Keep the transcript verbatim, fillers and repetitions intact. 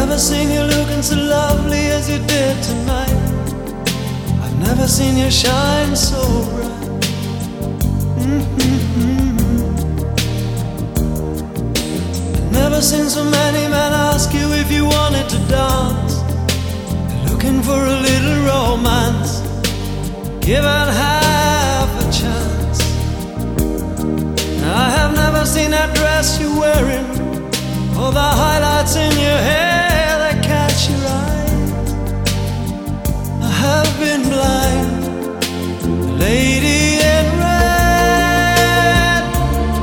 never seen you looking so lovely as you did tonight. I've never seen you shine so bright. Mm-hmm. I've never seen so many men ask you if you wanted to dance. They're looking for a little romance, given half a chance. I have never seen that dress you're wearing, or the highlights in your hair.